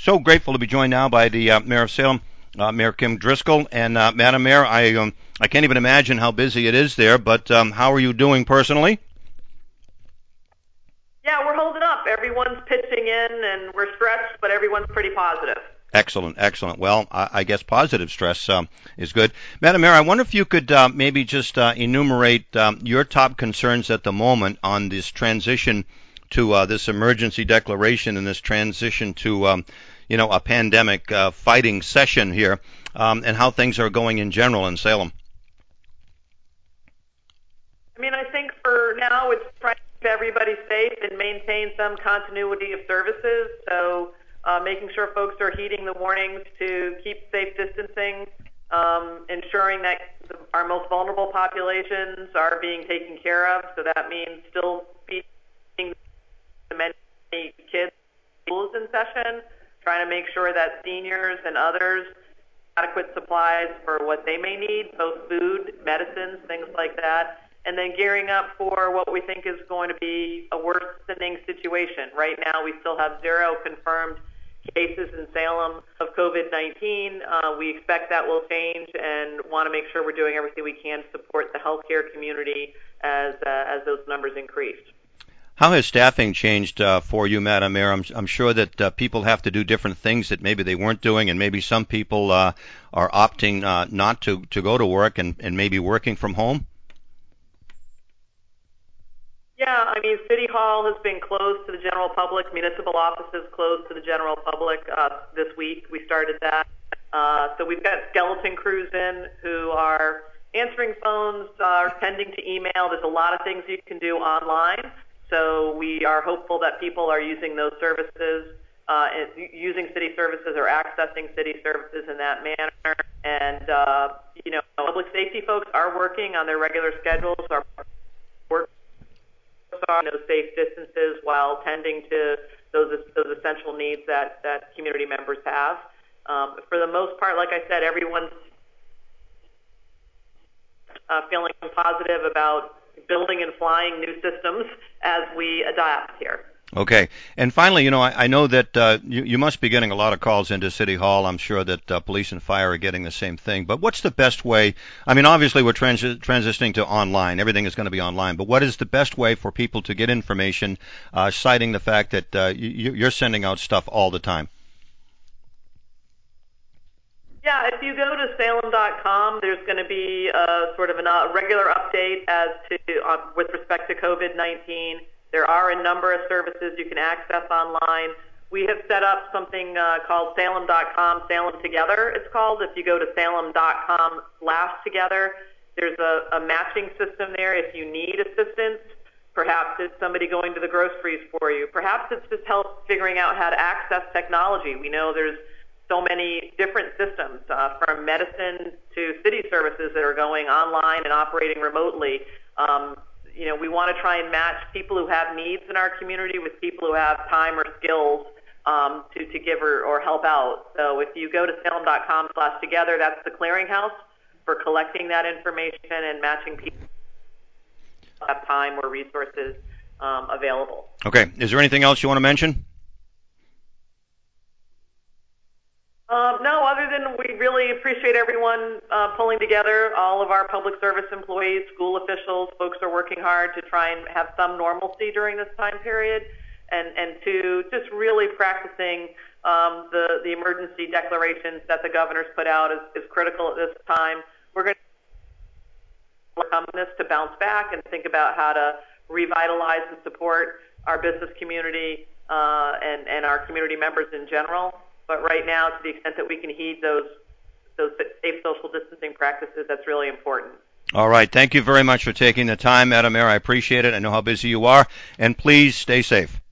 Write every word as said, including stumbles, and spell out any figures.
So grateful to be joined now by the uh, Mayor of Salem, uh, Mayor Kim Driscoll. And uh, Madam Mayor, I um, I can't even imagine how busy it is there, but um, how are you doing personally? Yeah, we're holding up. Everyone's pitching in, and we're stretched, but everyone's pretty positive. Excellent, excellent. Well, I, I guess positive stress um, is good. Madam Mayor, I wonder if you could uh, maybe just uh, enumerate um, your top concerns at the moment on this transition to uh, this emergency declaration and this transition to, um, you know, a pandemic uh, fighting session here, um, and how things are going in general in Salem. I mean, I think for now it's trying to keep everybody safe and maintain some continuity of services. So uh, making sure folks are heeding the warnings to keep safe distancing, um, ensuring that the, our most vulnerable populations are being taken care of. So that means still feeding the many kids in schools in session, trying to make sure that seniors and others have adequate supplies for what they may need, both food, medicines, things like that. And then gearing up for what we think is going to be a worsening situation. Right now, we still have zero confirmed cases in Salem of COVID nineteen. Uh, we expect that will change and want to make sure we're doing everything we can to support the healthcare community as uh, as those numbers increase. How has staffing changed uh, for you, Madam Mayor? I'm, I'm sure that uh, people have to do different things that maybe they weren't doing, and maybe some people uh, are opting uh, not to, to go to work and, and maybe working from home. Yeah, I mean, City Hall has been closed to the general public. Municipal offices closed to the general public uh, this week. We started that. Uh, so we've got skeleton crews in who are answering phones, uh, tending to email. There's a lot of things you can do online. So we are hopeful that people are using those services, uh, and using city services or accessing city services in that manner. And, uh, you know, public safety folks are working on their regular schedules, are working on those safe distances while tending to those those essential needs that, that community members have. Um, for the most part, like I said, everyone's uh, feeling positive about building and flying new systems as we adapt here. Okay. And finally, you know, I, I know that uh, you, you must be getting a lot of calls into City Hall. I'm sure that uh, police and fire are getting the same thing. But what's the best way? I mean, obviously, we're transi- transitioning to online. Everything is going to be online. But what is the best way for people to get information, uh, citing the fact that uh, you, you're sending out stuff all the time? Yeah, if you go to salem dot com, there's going to be a, sort of a uh, regular update as to uh, with respect to COVID nineteen. There are a number of services you can access online. We have set up something uh, called salem dot com, Salem Together, it's called. If you go to salem dot com slash together, there's a, a matching system there if you need assistance. Perhaps it's somebody going to the groceries for you. Perhaps it's just help figuring out how to access technology. We know there's so many different systems, uh, from medicine to city services that are going online and operating remotely. Um, you know, we want to try and match people who have needs in our community with people who have time or skills um, to, to give or, or help out. So if you go to salem dot com slash together, that's the clearinghouse for collecting that information and matching people who have time or resources um, available. Okay. Is there anything else you want to mention? Um, no, other than we really appreciate everyone uh, pulling together, all of our public service employees, school officials, folks are working hard to try and have some normalcy during this time period, and, and to just really practicing um, the, the emergency declarations that the governor's put out is, is critical at this time. We're going to come this to bounce back and think about how to revitalize and support our business community uh, and, and our community members in general. But right now, to the extent that we can heed those those safe social distancing practices, that's really important. All right. Thank you very much for taking the time, Madam Mayor. I appreciate it. I know how busy you are. And please stay safe.